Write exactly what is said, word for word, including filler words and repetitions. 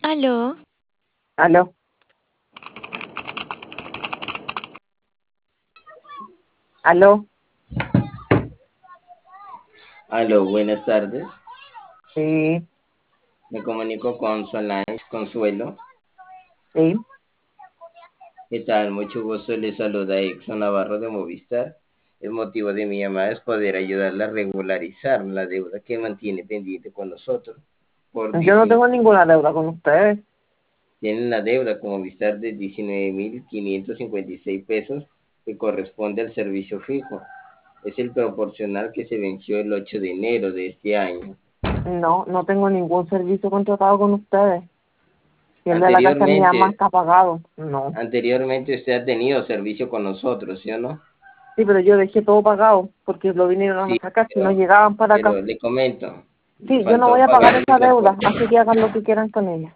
Aló, Aló, aló, Aló, buenas tardes. sí, Me comunico con Solange Consuelo. sí. ¿Qué tal? Mucho gusto. Les saluda Exxon Navarro de Movistar. El motivo de mi llamada es poder ayudarla a regularizar la deuda que mantiene pendiente con nosotros. Por Yo no diecinueve tengo ninguna deuda con ustedes. Tienen una deuda con Movistar de diecinueve mil quinientos cincuenta y seis pesos que corresponde al servicio fijo. Es el proporcional que se venció el ocho de enero de este año. No, no tengo ningún servicio contratado con ustedes. Si el de la casa de mi mamá Anteriormente, está pagado. No. anteriormente usted ha tenido servicio con nosotros, ¿sí o no? Sí, pero yo dejé todo pagado porque lo vinieron a Sí, sacar si no pero, llegaban para acá. pero le comento, le Sí, yo no voy faltó a pagar pagar esa el deuda, transporte. así que hagan lo que quieran con ella.